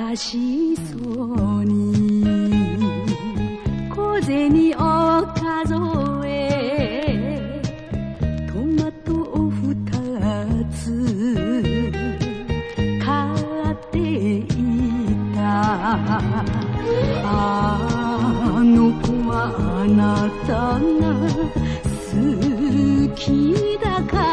しそうに小銭を数えトマトを2つ買っていた。あの子はあなたが好きだから